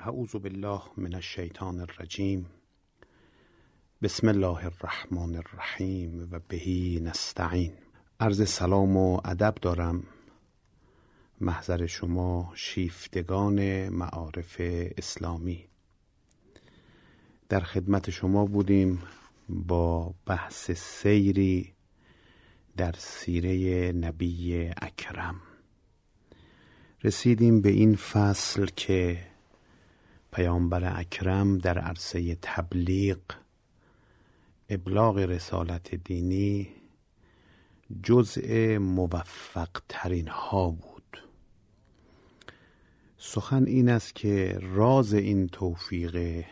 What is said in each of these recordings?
اعوذ بالله من الشیطان الرجیم. بسم الله الرحمن الرحیم و بهی نستعین. عرض سلام و ادب دارم محضر شما شیفتگان معارف اسلامی. در خدمت شما بودیم با بحث سیری در سیره نبی اکرم. رسیدیم به این فصل که پیامبر اکرم در عرصه تبلیغ، ابلاغ رسالت دینی جزء موفق ترین ها بود. سخن این است که راز این توفیق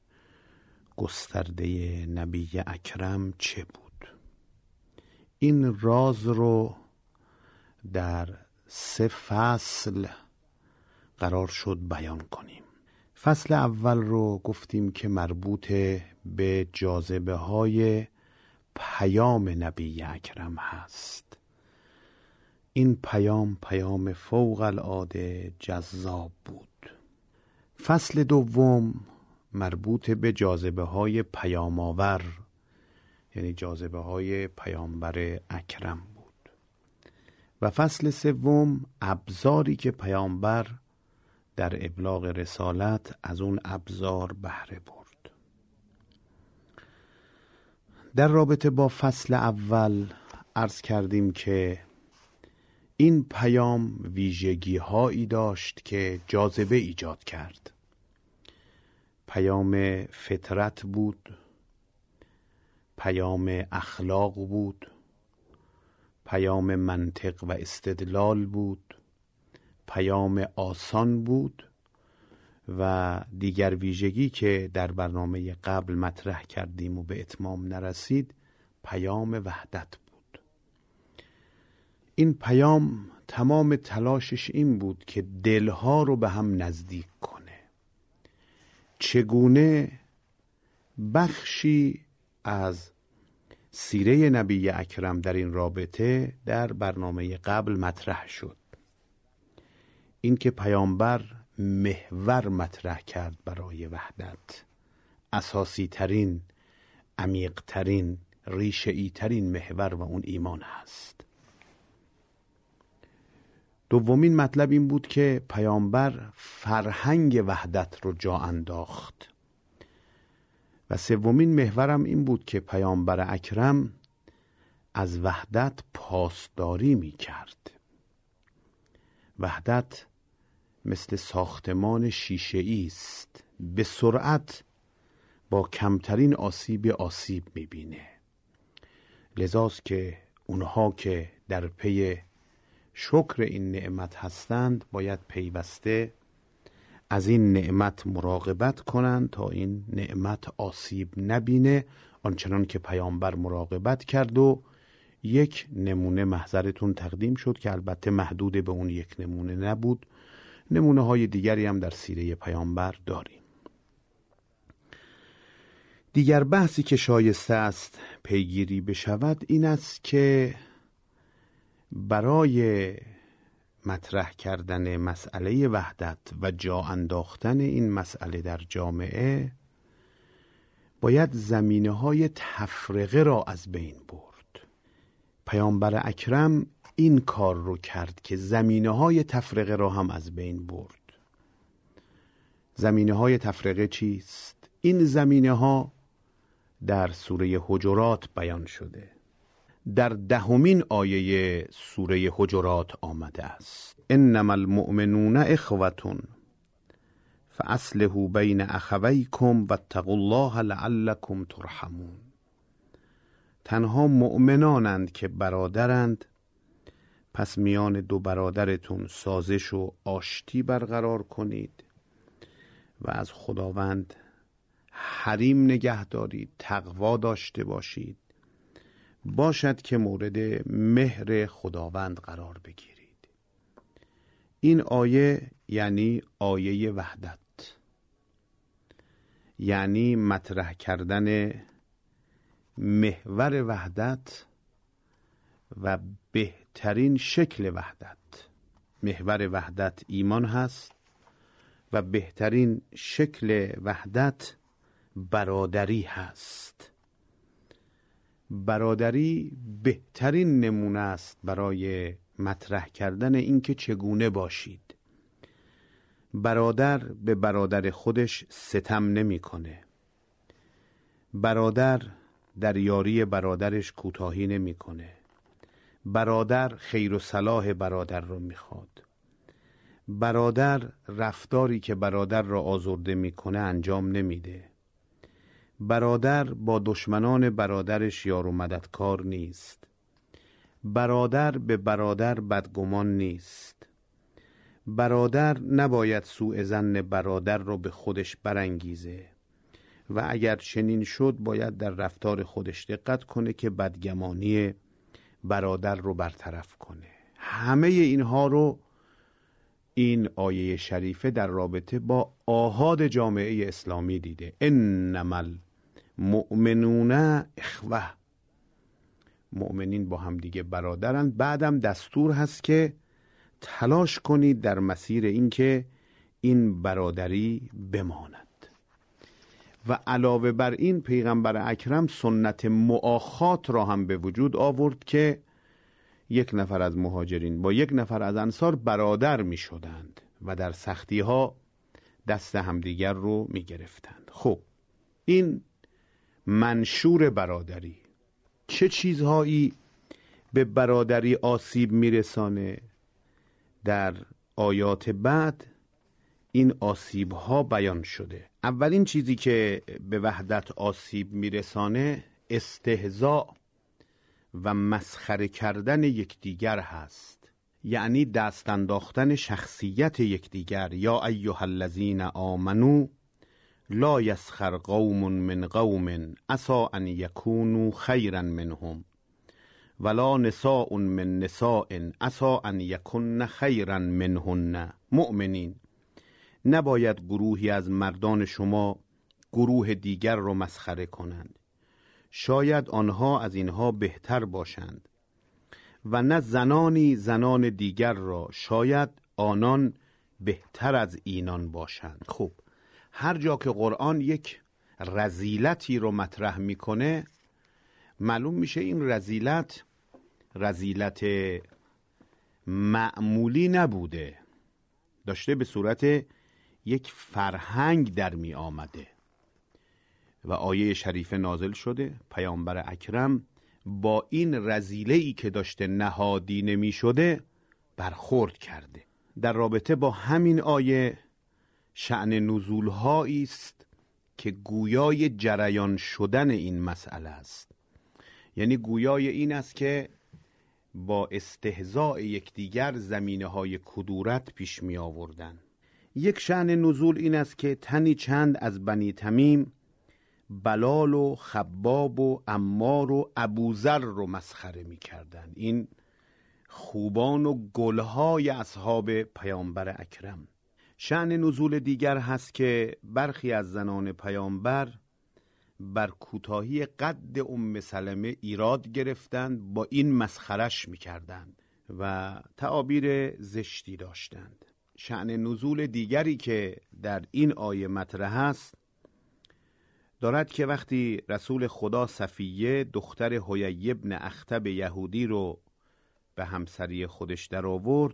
گسترده نبی اکرم چه بود؟ این راز رو در 3 فصل قرار شد بیان کنیم. فصل اول رو گفتیم که مربوط به جاذبه های پیام نبی اکرم هست. این پیام فوق العاده جذاب بود. فصل دوم مربوط به جاذبه های پیام آور، یعنی جاذبه های پیامبر اکرم بود. و فصل سوم ابزاری که پیامبر در ابلاغ رسالت از اون ابزار بهره برد. در رابطه با فصل اول عرض کردیم که این پیام ویژگی هایی داشت که جاذبه ایجاد کرد. پیام فطرت بود، پیام اخلاق بود، پیام منطق و استدلال بود، پیام آسان بود و دیگر ویژگی که در برنامه قبل مطرح کردیم و به اتمام نرسید پیام وحدت بود. این پیام تمام تلاشش این بود که دلها رو به هم نزدیک کنه. چگونه بخشی از سیره نبی اکرم در این رابطه در برنامه قبل مطرح شد. این که پیامبر محور مطرح کرد برای وحدت، اساسی ترین، عمیق ترین، ریشه‌ای ترین محور و اون ایمان هست. دومین مطلب این بود که پیامبر فرهنگ وحدت رو جا انداخت. و سومین محورم این بود که پیامبر اکرم از وحدت پاسداری می کرد. وحدت مثل ساختمان شیشه‌ای است، به سرعت با کمترین آسیب می‌بینه. لذاست که اونها که در پی شکر این نعمت هستند باید پیوسته از این نعمت مراقبت کنند تا این نعمت آسیب نبینه، آنچنان که پیامبر مراقبت کرد. و یک نمونه محضرتون تقدیم شد که البته محدود به اون یک نمونه نبود، نمونه های دیگری هم در سیره پیامبر داریم. دیگر بحثی که شایسته است پیگیری بشود این است که برای مطرح کردن مسئله وحدت و جا انداختن این مسئله در جامعه باید زمینه‌های تفرقه را از بین برد. پیامبر اکرم این کار رو کرد که زمینه‌های تفرقه را هم از بین برد. زمینه‌های تفرقه چیست؟ این زمینه‌ها در سوره حجرات بیان شده. در 10مین آیه سوره حجرات آمده است: انما المؤمنون اخوة فاصلحوا بین اخویکم واتقوا الله لعلکم ترحمون. تنها مؤمنانند که برادرند، پس میان دو برادرتون سازش و آشتی برقرار کنید و از خداوند حریم نگه دارید، تقوا داشته باشید، باشد که مورد مهر خداوند قرار بگیرید. این آیه یعنی آیه وحدت، یعنی مطرح کردن محور وحدت و بهترین شکل وحدت. محور وحدت ایمان هست، و بهترین شکل وحدت برادری هست. برادری بهترین نمونه است برای مطرح کردن اینکه چگونه باشید. برادر به برادر خودش ستم نمیکنه. برادر در یاری برادرش کوتاهی نمیکنه. برادر خیر و صلاح برادر رو میخواد. برادر رفتاری که برادر را آزرده میکنه انجام نمیده. برادر با دشمنان برادرش یار و مددکار نیست. برادر به برادر بدگمان نیست. برادر نباید سوء ظن برادر را به خودش برانگیزه و اگر چنین شد باید در رفتار خودش دقت کنه که بدگمانی برادر رو برطرف کنه. همه اینها رو این آیه شریفه در رابطه با آحاد جامعه اسلامی دیده. انما المؤمنون اخوه، مؤمنین با هم دیگه برادرند. بعدم دستور هست که تلاش کنید در مسیر این که این برادری بماند. و علاوه بر این پیغمبر اکرم سنت مؤاخات را هم به وجود آورد که یک نفر از مهاجرین با یک نفر از انصار برادر می شدند و در سختی ها دست همدیگر رو می گرفتند. خب این منشور برادری چه چیزهایی به برادری آسیب می رسانه؟ در آیات بعد این آسیب ها بیان شده. اولین چیزی که به وحدت آسیب می رسانه استهزاء و مسخره کردن یکدیگر هست، یعنی دست انداختن شخصیت یکدیگر. یا ایها الذین آمنو لا یسخر قوم من قوم عسى ان یکونوا خیرا منهم ولا نساء من نساء عسى ان یکن خیرا منهن. مؤمنین، نباید گروهی از مردان شما گروه دیگر را مسخره کنند، شاید آنها از اینها بهتر باشند، و نه زنانی زنان دیگر را، شاید آنان بهتر از اینان باشند. خب هر جا که قرآن یک رذیلتی رو مطرح میکنه معلوم میشه این رذیلت معمولی نبوده، داشته به صورت یک فرهنگ در می آمده و آیه شریفه نازل شده. پیامبر اکرم با این رذیله‌ای که داشته نهادینه می شده برخورد کرده. در رابطه با همین آیه شأن نزول‌هایی است که گویای جریان شدن این مسئله است، یعنی گویای این است که با استهزاء یکدیگر زمینه‌های کدورت پیش می آوردن. یک شأن نزول این است که تنی چند از بنی تمیم بلال و خباب و عمار و ابوذر رو مسخره می کردن. این خوبان و گلهای اصحاب پیامبر اکرم. شأن نزول دیگر هست که برخی از زنان پیامبر بر کوتاهی قد ام سلمه ایراد گرفتند، با این مسخرش می کردند و تعابیر زشتی داشتند. شأن نزول دیگری که در این آیه مطرح است دارد که وقتی رسول خدا صفیه دختر حیی ابن اخطب یهودی رو به همسری خودش در آورد،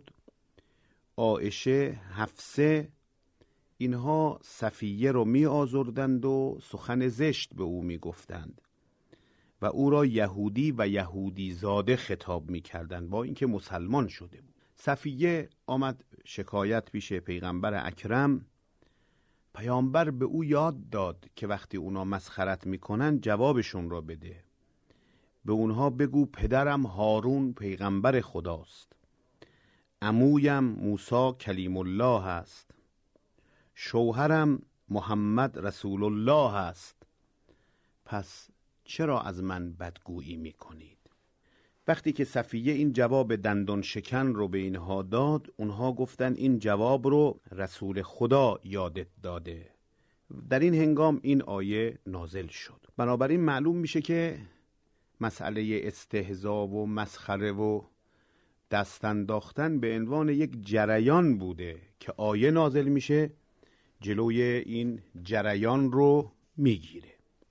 عایشه، حفصه، اینها صفیه رو می آزردند و سخن زشت به او می گفتند و او را یهودی و یهودی زاده خطاب می کردند با اینکه مسلمان شده بود. صفیه آمد شکایت پیش پیغمبر اکرم. پیامبر به او یاد داد که وقتی اونا مسخرت میکنن جوابشون را بده. به اونها بگو پدرم هارون پیغمبر خداست، عمویم موسی کلیم الله است، شوهرم محمد رسول الله است، پس چرا از من بدگویی میکنید؟ وقتی که صفیه این جواب دندان شکن رو به اینها داد، اونها گفتن این جواب رو رسول خدا یادت داده. در این هنگام این آیه نازل شد. بنابراین معلوم میشه که مسئله استهزا و مسخره و دست انداختن به عنوان یک جریان بوده که آیه نازل میشه جلوی این جریان رو میگیره.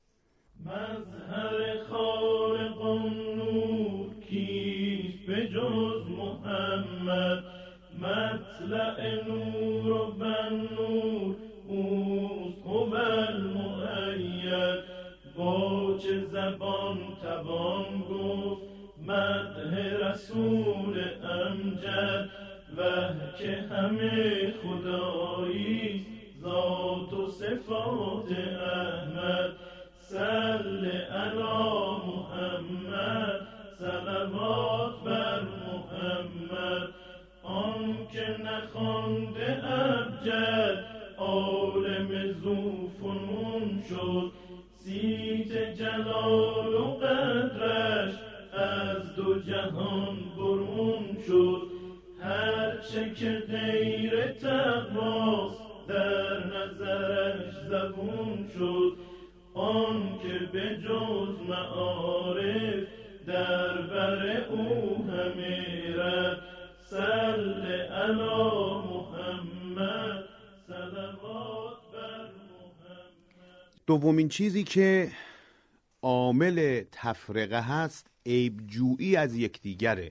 مظهر خالق نور کیست به جز محمد، مطلع نور و بن نور اوست هو المؤید. با چه زبان توان گفت مدح رسول امجد، وه که همه خداییست ذات و صفات احمد. صل علی محمد صلوات بر محمد، آن که نخوانده ابجد عالم ذو فنون شد. صیت جلال و قدرش از دو جهان برون شد. هرچه که غیر تقواست در نظرش زبون شد. آن که به جز معارف در بر او همه رد. صل علی محمد صلوات بر محمد. دومین چیزی که عامل تفرقه هست عیبجویی از یکدیگره،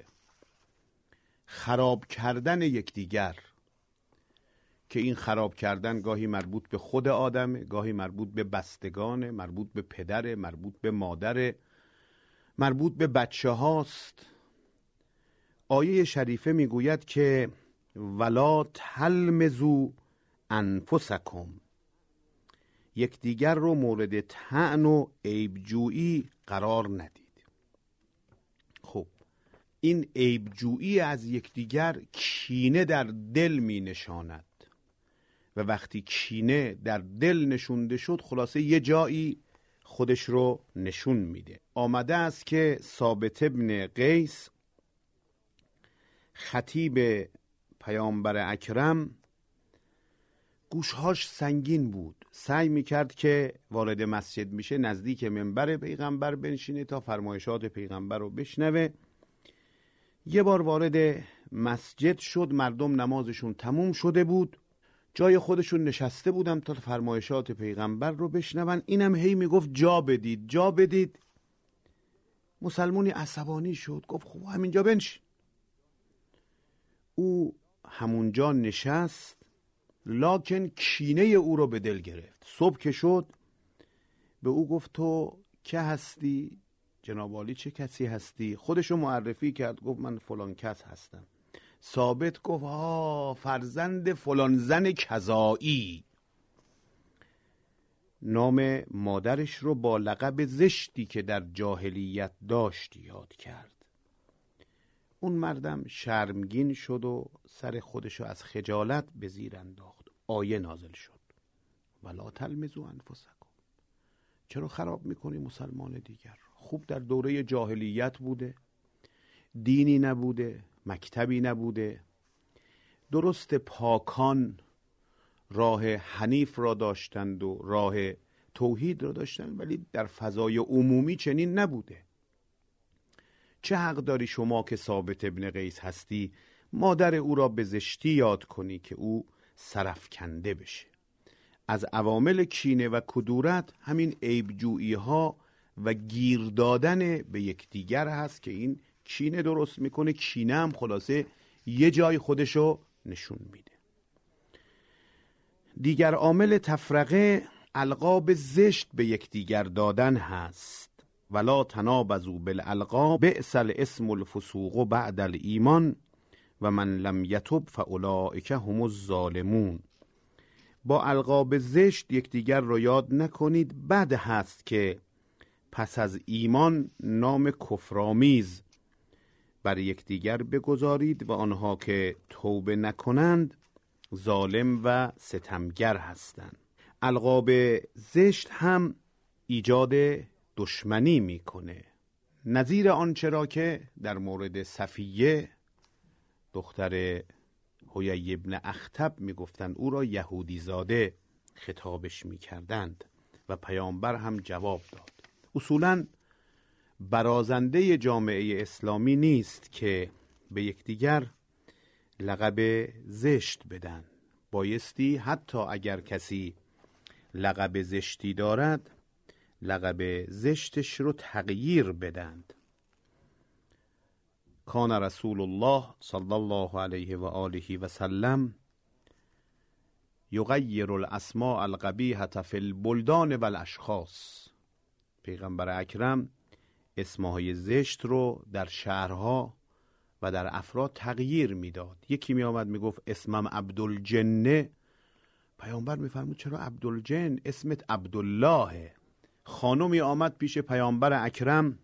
خراب کردن یکدیگر، که این خراب کردن گاهی مربوط به خود آدمه، گاهی مربوط به بستگانه، مربوط به پدره، مربوط به مادره، مربوط به بچه هاست. آیه شریفه میگوید که ولا تلمزوا انفسکم، یکدیگر رو مورد طعن و عیبجویی قرار ندید. خب این عیبجویی از یکدیگر کینه در دل می نشاند و وقتی کینه در دل نشونده شد خلاصه یه جایی خودش رو نشون میده. آمده است که ثابت ابن قیس خطیب پیامبر اکرم گوشهاش سنگین بود، سعی میکرد که وارد مسجد میشه نزدیک منبر پیغمبر بنشینه تا فرمایشات پیغمبر رو بشنوه. یه بار وارد مسجد شد، مردم نمازشون تموم شده بود، جای خودشون نشسته بودم تا فرمایشات پیغمبر رو بشنون. اینم هی میگفت جا بدید جا بدید. مسلمونی عصبانی شد، گفت خب همینجا بنشین. او همونجا نشست، لکن کینه او رو به دل گرفت. صبح که شد به او گفت تو که هستی؟ جناب عالی چه کسی هستی؟ خودشو معرفی کرد، گفت من فلان کس هستم. ثابت گفت فرزند فلان زن کذایی. نام مادرش رو با لقب زشتی که در جاهلیت داشت یاد کرد. اون مردم شرمگین شد و سر خودشو از خجالت به زیر انداخت. آیه نازل شد ولا تلمزوا انفسکم. چرا خراب میکنی مسلمان دیگر؟ خوب در دوره جاهلیت بوده، دینی نبوده، مکتبی نبوده. درست پاکان راه حنیف را داشتند و راه توحید را داشتند، ولی در فضای عمومی چنین نبوده. چه حق داری شما که ثابت ابن قیس هستی مادر او را به زشتی یاد کنی که او سرفکنده بشه؟ از عوامل کینه و کدورت همین عیبجویی ها و گیر دادن به یکدیگر هست که این کینه درست میکنه. کینه هم خلاصه یه جای خودشو نشون میده. دیگر عامل تفرقه القاب زشت به یکدیگر دادن هست. ولا تنابزوا بالالقاب بئس الاسم الفسوق بعد الایمان و من لم یتب فاولئک هم الظالمون. با القاب زشت یکدیگر رو یاد نکنید، بد هست که پس از ایمان نام کفرآمیز بر یکدیگر بگذارید و آنها که توبه نکنند ظالم و ستمگر هستند. القاب زشت هم ایجاد دشمنی میکنه. نظیر آنچه را که در مورد صفیه دختر حیی ابن اخطب میگفتند، او را یهودی زاده خطابش میکردند و پیامبر هم جواب داد. اصولاً برازنده جامعه اسلامی نیست که به یکدیگر لقب زشت بدن. بایستی حتی اگر کسی لقب زشتی دارد لقب زشتش رو تغییر بدند. کان رسول الله صلی الله علیه و آله و سلم یغیر الاسماء القبیحة فی البلدان و الاشخاص. پیغمبر اکرم اسمهای زشت رو در شهرها و در افراد تغییر میداد. یکی می آمد می گفت اسمم عبدالجنه، پیامبر می فرمود چرا عبدالجن، اسمت عبدالله. خانمی آمد پیش پیامبر اکرم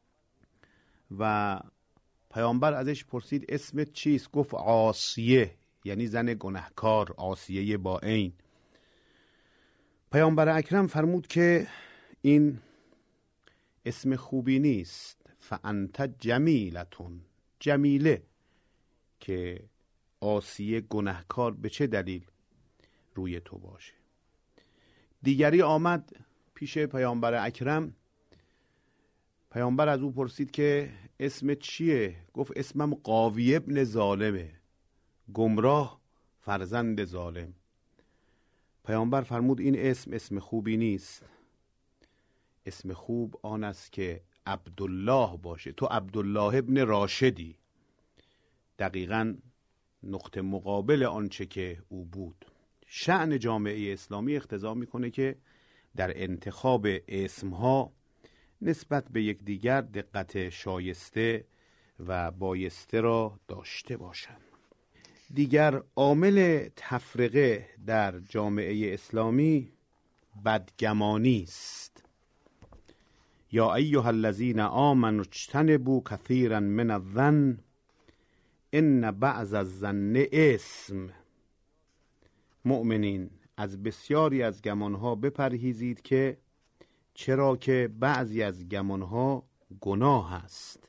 و پیامبر ازش پرسید اسمت چیست؟ گفت عاصیه، یعنی زن گناهکار، عاصیه با عین. پیامبر اکرم فرمود که این اسم خوبی نیست، فانت جمیلتون، جمیله، که عاصیه گناهکار به چه دلیل روی تو باشه. دیگری آمد پیش پیامبر اکرم، پیامبر از او پرسید که اسم چیه؟ گفت اسمم قاوی ابن ظالمه، گمراه فرزند ظالم. پیامبر فرمود این اسم خوبی نیست، اسم خوب آن است که عبدالله باشه، تو عبدالله ابن راشدی، دقیقاً نقطه مقابل آنچه که او بود. شأن جامعه اسلامی اقتضا میکنه که در انتخاب اسمها نسبت به یکدیگر دقت شایسته و بایسته را داشته باشند. دیگر عامل تفرقه در جامعه اسلامی بدگمانی است. یا ایها الذین آمنوا اجتنبوا کثیرا من الظن ان بعض الظن اسم. مؤمنین از بسیاری از گمانها بپرهیزید که چرا که بعضی از گمانها گناه است.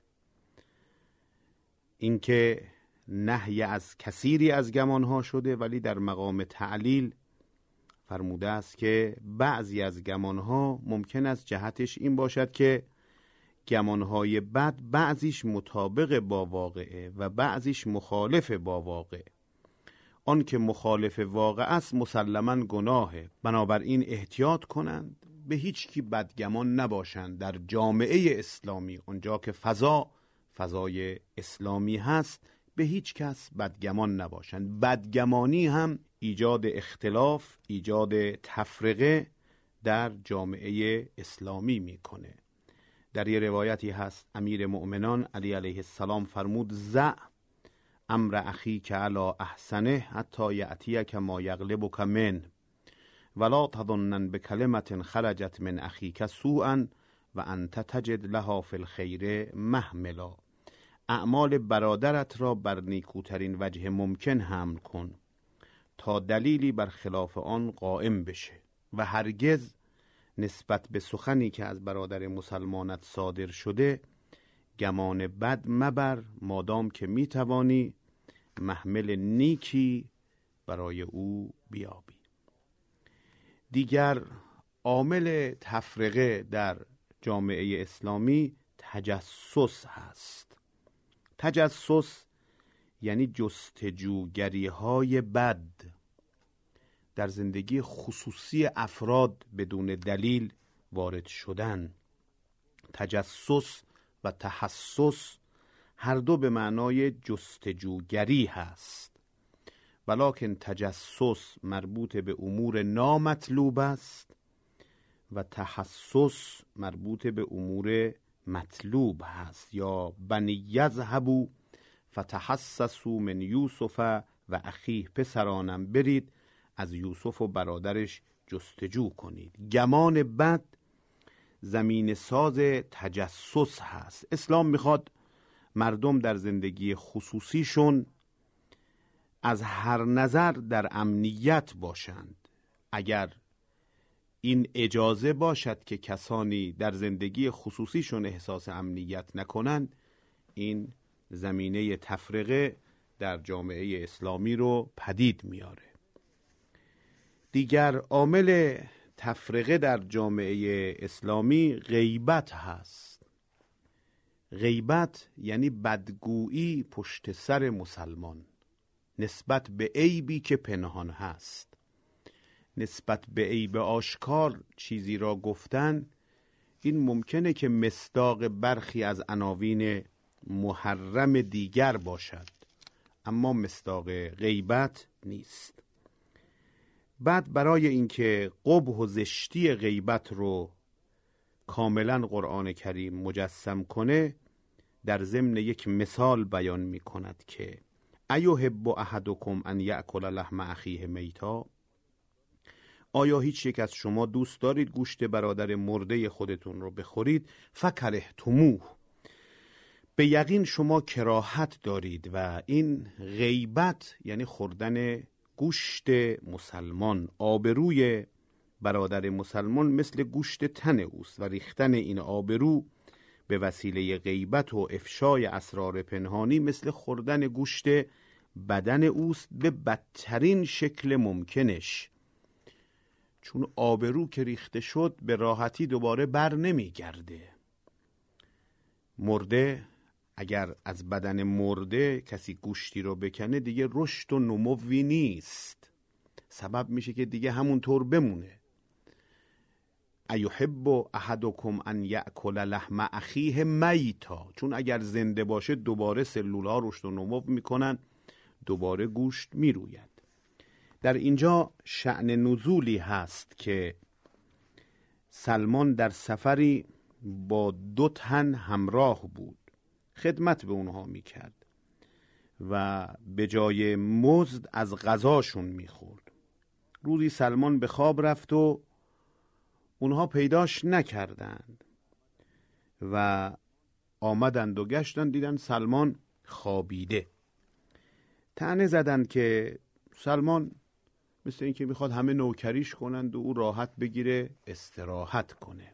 اینکه نهی از کثیری از گمانها شده، ولی در مقام تعلیل فرموده است که بعضی از گمانها ممکن است جهتش این باشد که گمانهای بد بعضیش مطابق با واقعه و بعضیش مخالف با واقع. آن که مخالف واقع است مسلماً گناهه. بنابراین احتیاط کنند، به هیچ کی بدگمان نباشند. در جامعه اسلامی اونجا که فضای اسلامی هست به هیچ کس بدگمان نباشند. بدگمانی هم ایجاد اختلاف، ایجاد تفرقه در جامعه اسلامی میکنه. در یه روایتی هست امیر مؤمنان علی علیه السلام فرمود زع امر اخیک علی احسنه حتی یأتیک ما یغلبک من ولا تظنن بکلمة خرجت من اخیک سوءا و انت تجد لها فی الخیر محملا. اعمال برادرت را بر نیکوترین وجه ممکن حمل کن تا دلیلی بر خلاف آن قائم بشه و هرگز نسبت به سخنی که از برادر مسلمانت صادر شده گمان بد مبر، مادام که میتوانی محمل نیکی برای او بیابی. دیگر عامل تفرقه در جامعه اسلامی تجسس هست. تجسس یعنی جستجوگری های بد در زندگی خصوصی افراد بدون دلیل وارد شدن. تجسس و تحسس هر دو به معنای جستجوگری هست، ولکن تجسس مربوط به امور نامطلوب است و تحسس مربوط به امور مطلوب هست. یا بنی یذهبوا فتحسسوا من یوسف و اخیه، پسرانم برید از یوسف و برادرش جستجو کنید. گمان بد زمین ساز تجسس هست. اسلام میخواد مردم در زندگی خصوصیشون از هر نظر در امنیت باشند. اگر این اجازه باشد که کسانی در زندگی خصوصیشون احساس امنیت نکنند، این زمینه تفرقه در جامعه اسلامی رو پدید میاره. دیگر عامل تفرقه در جامعه اسلامی غیبت هست. غیبت یعنی بدگویی پشت سر مسلمان. نسبت به عیبی که پنهان هست. نسبت به عیب آشکار چیزی را گفتن، این ممکنه که مصداق برخی از عناوین محرم دیگر باشد، اما مصداق غیبت نیست. بعد برای اینکه قبح و زشتی غیبت رو کاملا قرآن کریم مجسم کنه، در ضمن یک مثال بیان می کند که ایحب احدکم ان یأکل لحم اخیه میتا، آیا هیچ یک از شما دوست دارید گوشت برادر مرده خودتون رو بخورید؟ فکرهتموه، به یقین شما کراهت دارید. و این غیبت یعنی خوردن گوشت مسلمان. آبروی برادر مسلمان مثل گوشت تن اوست و ریختن این آبرو به وسیله غیبت و افشای اسرار پنهانی مثل خوردن گوشت بدن اوست به بدترین شکل ممکنش، چون آبرو که ریخته شد به راحتی دوباره بر نمی گرده. مرده اگر از بدن مرده کسی گوشتی رو بکنه دیگه رشد و نموی نیست، سبب میشه که دیگه همونطور بمونه. ایحب احدکم ان یأکل لحم اخیه میتا، چون اگر زنده باشه دوباره سلول‌ها رشد و نمو میکنن، دوباره گوشت میروید. در اینجا شأن نزولی هست که سلمان در سفری با 2 تن همراه بود، خدمت به اونها میکرد و به جای مزد از غذاشون میخورد. روزی سلمان به خواب رفت و اونها پیداش نکردند و آمدند و گشتند، دیدن سلمان خوابیده. طعنه زدند که سلمان مثل این که میخواد همه نوکریش کنند و او راحت بگیره استراحت کنه.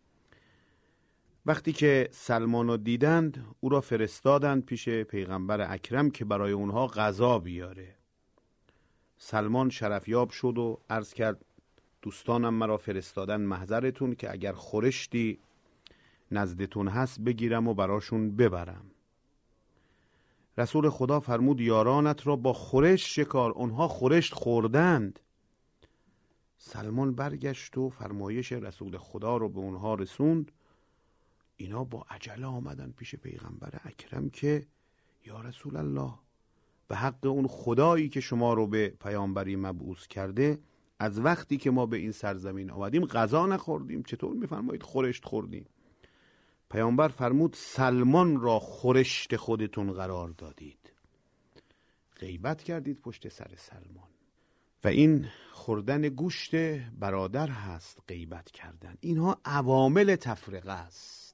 وقتی که سلمان رو دیدند او را فرستادند پیش پیغمبر اکرم که برای اونها غذا بیاره. سلمان شرفیاب شد و عرض کرد دوستانم مرا فرستادن محضرتون که اگر خورشتی نزدتون هست بگیرم و براشون ببرم. رسول خدا فرمود یارانت را با خورشت شکار، اونها خورشت خوردند. سلمان برگشت و فرمایش رسول خدا رو به اونها رسوند. اینا با عجله آمدن پیش پیغمبر اکرم که یا رسول الله، به حق اون خدایی که شما رو به پیامبری مبعوث کرده، از وقتی که ما به این سرزمین آمدیم غذا نخوردیم، چطور میفرمایید خورشت خوردیم؟ پیامبر فرمود سلمان را خورشت خودتون قرار دادید، غیبت کردید پشت سر سلمان. و این خوردن گوشت برادر هست، غیبت کردن. اینها عوامل تفرقه است.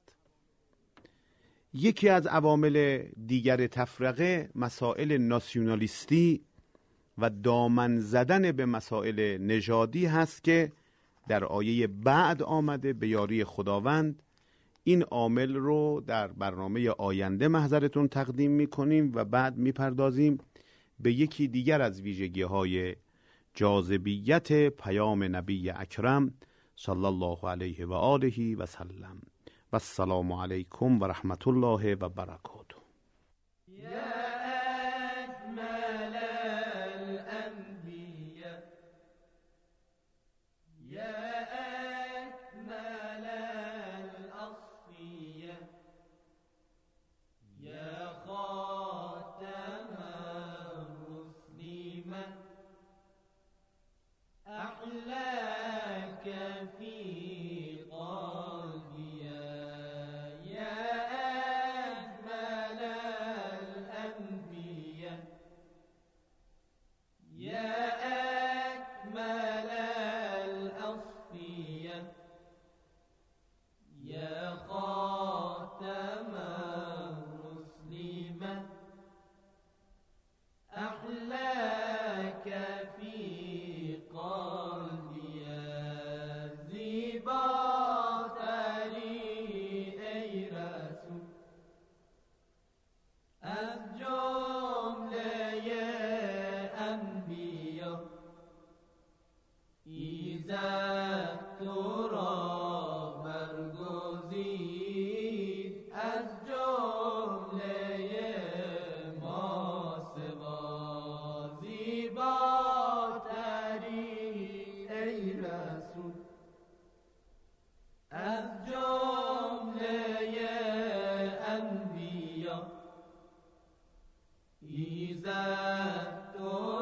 یکی از عوامل دیگر تفرقه مسائل ناسیونالیستی و دامن زدن به مسائل نژادی هست که در آیه بعد آمده به یاری خداوند. این عامل رو در برنامه آینده محضرتون تقدیم میکنیم و بعد میپردازیم به یکی دیگر از ویژگی‌های جاذبیت پیام نبی اکرم صلی الله علیه و آله و سلم. و السلام علیکم و رحمت الله و برکاته. از جمله انبیا ایزد